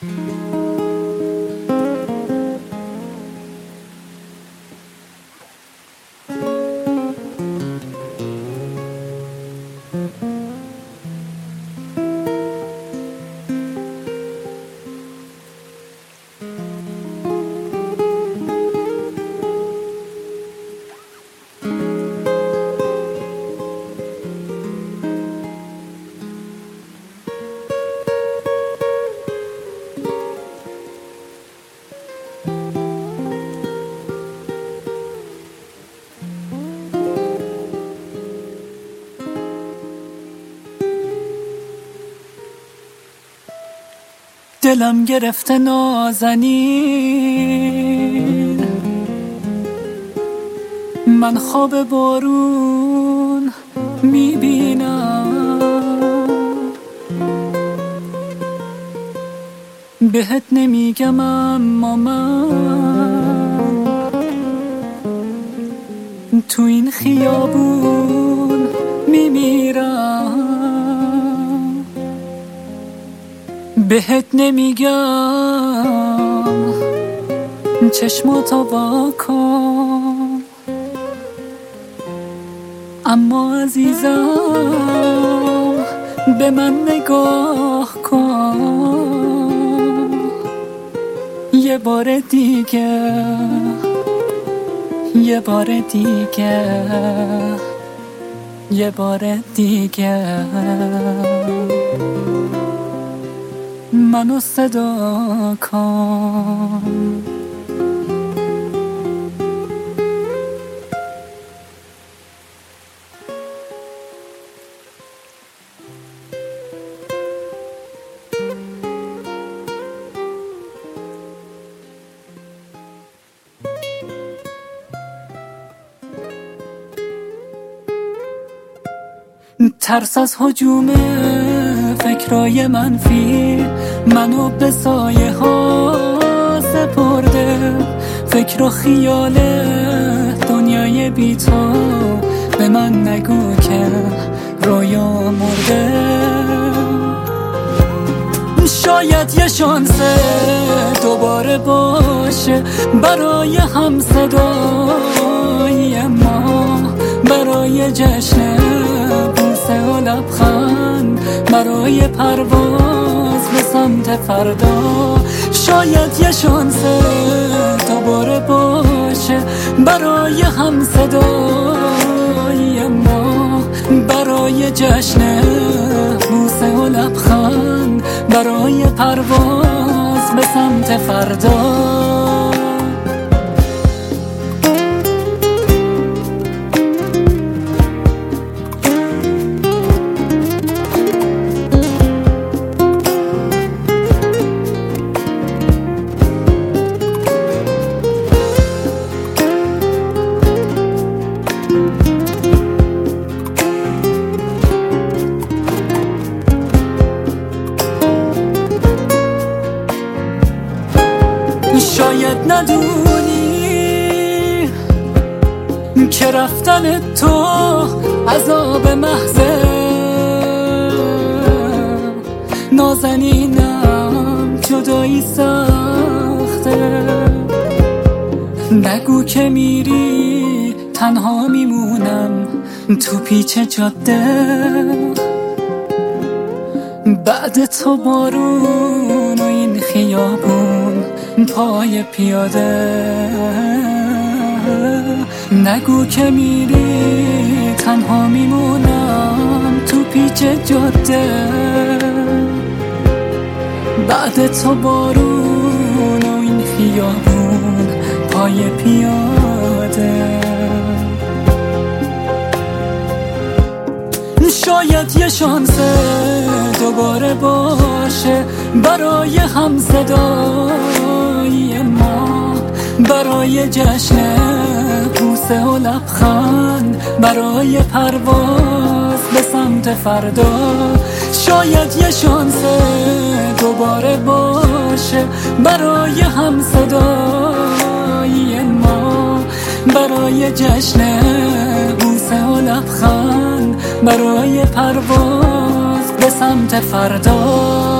دلم گرفته نازنین، من خواب بارون میبینم، بهت نمیگم اما من تو این خیابون میمیرم. بهت نمیگم چشماتو وا کن، اما عزیزم به من نگاه کن. یه بار دیگه، یه بار دیگه، یه بار دیگه منو صدا کن. ترس از هجوم فکرای منفی منو به سایه ها سپرده. فکر و خیال دنیای بی تو به من نگو که رویا مرده. شاید یه شانس دوباره باشه برای هم صدای ما، برای جشن بوسه و لبخند، برای پرواز به سمت فردا. شاید یه شانس دوباره باشه برای هم صدای ما، برای جشن بوسه و لبخند، برای پرواز به سمت فردا. شاید ندونی که رفتن تو عذاب محضه. نازنینم جدایی سخته، نگو که میری تنها میمونم تو پیچ جاده. بعد تو بارون و این خیابون پای پیاده. نگو که میری تنها میمونم تو پیچ جاده. بعد تو بارون و این خیابون پای پیاده. شاید یه شانس دوباره باشه برای هم صدای ما، برای جشن بوسه و لبخند، برای پرواز به سمت فردا. شاید یه شانس دوباره باشه برای هم صدای ما، برای جشن بوسه و لبخند، برای پرواز به سمت فردا.